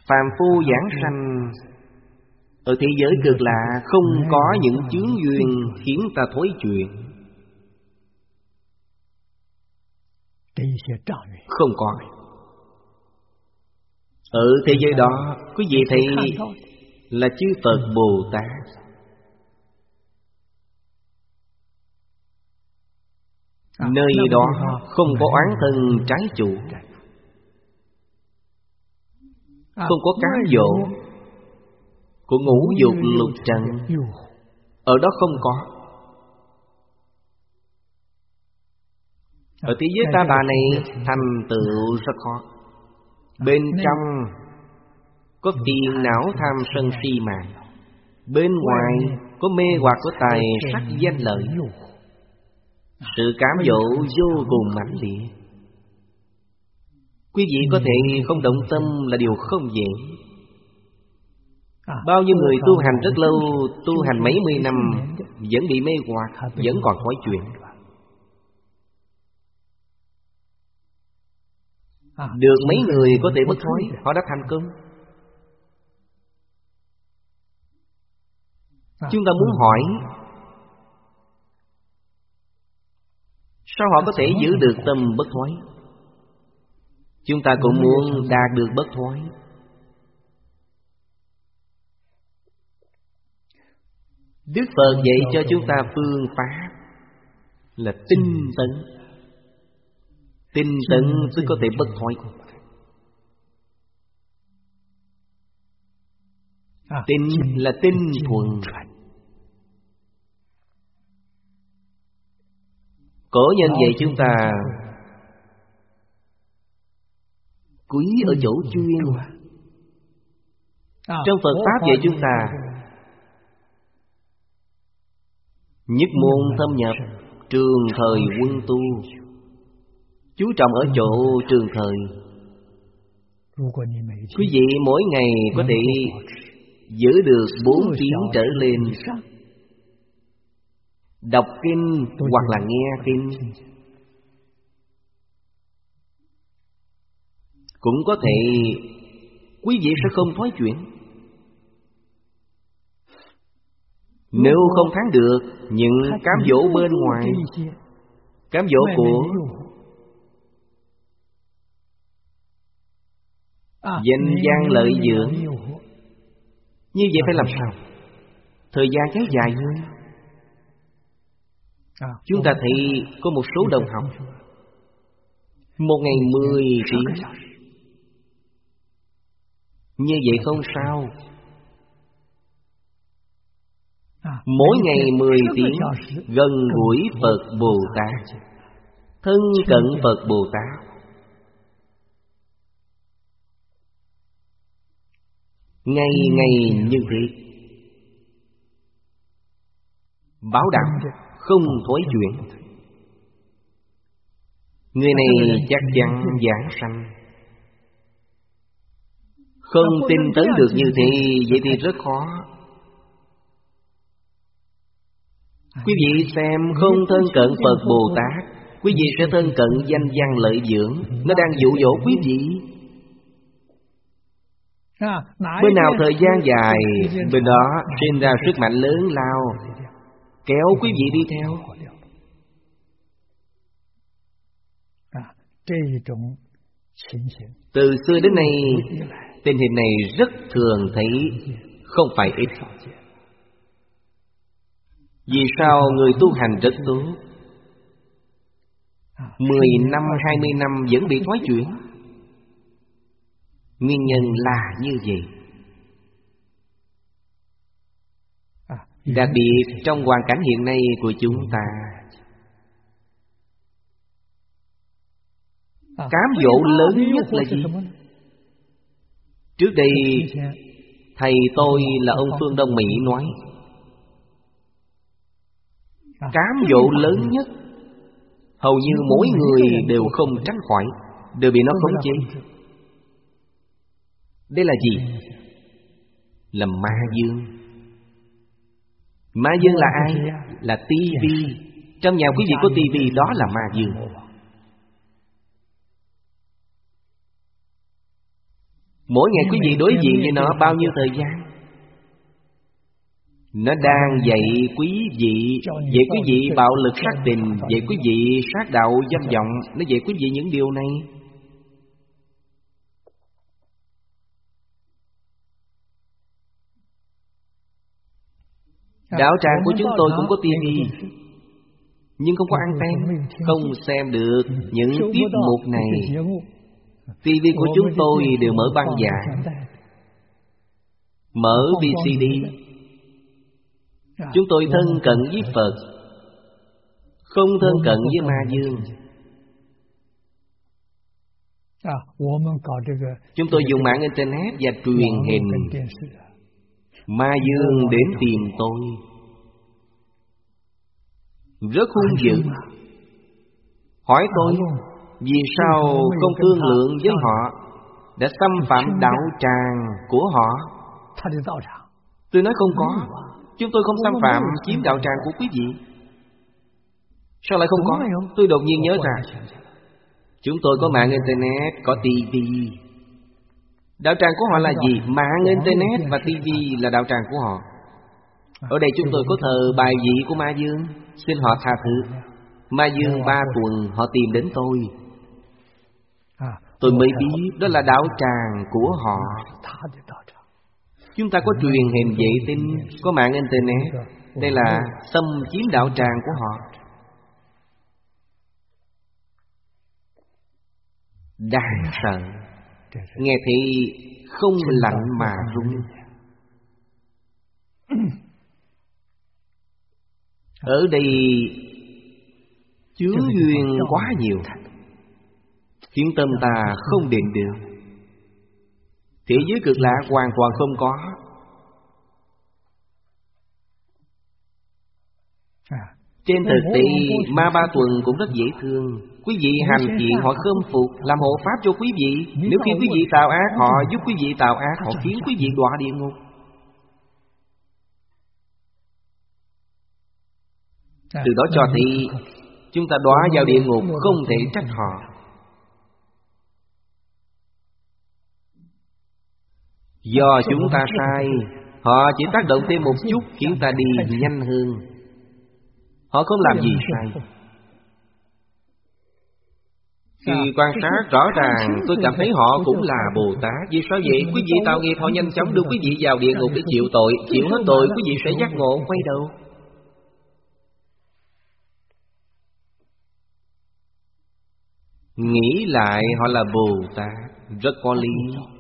Phàm phu giảng sanh ở thế giới cực lạ không có những chướng duyên khiến ta thối chuyển. Không có. Ở thế giới đó, quý vị thấy là chư Phật Bồ Tát. Nơi đó không có oán thân trái chủ, không có cám dỗ của ngũ dục lục trần. Ở đó không có. Ở thế giới ta bà này thành tựu rất khó. Bên trong có phiền não tham sân si mạng, bên ngoài có mê hoặc của tài sắc danh lợi. Sự cám dỗ vô cùng mạnh liệt. Quý vị có thể không động tâm là điều không dễ. Bao nhiêu người tu hành rất lâu, tu hành mấy mươi năm vẫn bị mê hoặc, vẫn còn thói chuyện. Được mấy người có thể bất thối, họ đã thành công. Chúng ta muốn hỏi, sao họ có thể giữ được tâm bất thối? Chúng ta cũng muốn đạt được bất thối. Đức Phật dạy cho chúng ta phương pháp là tinh tấn. Tinh tấn mới có thể bất thối. Tinh là tinh thuần. Cổ nhân dạy chúng ta quý ở chỗ chuyên. Trong Phật Pháp dạy chúng ta nhất môn thâm nhập, trường thời quân tu. Chú trọng ở chỗ trường thời. Quý vị mỗi ngày có thể giữ được 4 tiếng trở lên, đọc kinh hoặc là nghe kinh, cũng có thể quý vị sẽ không thói chuyển. Nếu không thắng được những cám dỗ bên ngoài, cám dỗ của danh gian lợi dưỡng, như vậy phải làm sao? Thời gian kéo dài hơn. Chúng ta thấy có một số đồng học một ngày 10 tiếng. Như vậy không sao. Mỗi ngày 10 tiếng gần gũi Phật Bồ Tát, thân cận Phật Bồ Tát. Ngày ngày như thế, bảo đảm không thối chuyển. Người này chắc chắn giảng sanh. Không tin tấn được như thế, vậy thì rất khó. Quý vị xem, không thân cận Phật Bồ Tát, quý vị sẽ thân cận danh văn lợi dưỡng. Nó đang dụ dỗ quý vị. Bên nào thời gian dài, bên đó sinh ra sức mạnh lớn lao, kéo quý vị đi theo. Từ xưa đến nay, tình hình này rất thường thấy, không phải ít. Vì sao người tu hành rất tốt, 10 năm, 20 năm vẫn bị thoái chuyển? Nguyên nhân là như vậy. Đặc biệt trong hoàn cảnh hiện nay của chúng ta, cám dỗ lớn nhất là gì? Trước đây thầy tôi là ông Phương Đông Mỹ nói, cám dỗ lớn nhất hầu như mỗi người đều không tránh khỏi, đều bị nó khống chế. Đây là gì? Là ma dương. Ma dương là ai? Là tivi. Trong nhà quý vị có tivi, đó là ma dương. Mỗi ngày quý vị đối diện với nó bao nhiêu thời gian? Nó đang dạy quý vị, dạy quý vị bạo lực sát tình, dạy quý vị sát đạo dâm vọng. Nó dạy quý vị những điều này. Đạo tràng của chúng tôi cũng có tivi, nhưng không có anten, không xem được những tiết mục này. Tivi của chúng tôi đều mở băng giảng, mở VCD. Chúng tôi thân cận với Phật, không thân cận với ma dương. Chúng tôi dùng mạng Internet và truyền hình. Ma dương đến tìm tôi rất hung dữ, hỏi tôi vì sao không thương lượng với họ đã xâm phạm đạo tràng của họ. Tôi nói không có, chúng tôi không xâm phạm chiếm đạo tràng của quý vị. Sao lại không có? Tôi đột nhiên nhớ ra, chúng tôi có mạng Internet, có TV. Đạo tràng của họ là gì? Mạng Internet và TV là đạo tràng của họ. Ở đây chúng tôi có thờ bài vị của ma dương. Xin họ tha thứ. Ma dương 3 tuần họ tìm đến tôi. Tôi mới biết đó là đạo tràng của họ. Chúng ta có truyền hình vệ tinh, có mạng Internet. Đây là xâm chiếm đạo tràng của họ. Đáng sợ. Nghe thì không lạnh mà run. Ở đây chướng duyên quá nhiều, khiến tâm ta không định được. Thế giới cực lạc hoàn toàn không có. Trên thực tế, ma 3 tuần cũng rất dễ thương. Quý vị hành thiện họ khâm phục, làm hộ pháp cho quý vị. Nếu khi quý vị tạo ác, họ giúp quý vị tạo ác, họ khiến quý vị đọa địa ngục. Từ đó cho thấy chúng ta đọa vào địa ngục không thể trách họ. Do chúng ta sai, họ chỉ tác động thêm một chút khiến ta đi nhanh hơn. Họ không làm gì sai. Khi quan sát rõ ràng, tôi cảm thấy họ cũng là Bồ Tát. Vì sao vậy? Quý vị tạo nghiệp, họ nhanh chóng đưa quý vị vào địa ngục để chịu tội. Chịu hết tội, quý vị sẽ giác ngộ, quay đầu. Nghĩ lại họ là Bồ Tát, rất có lý.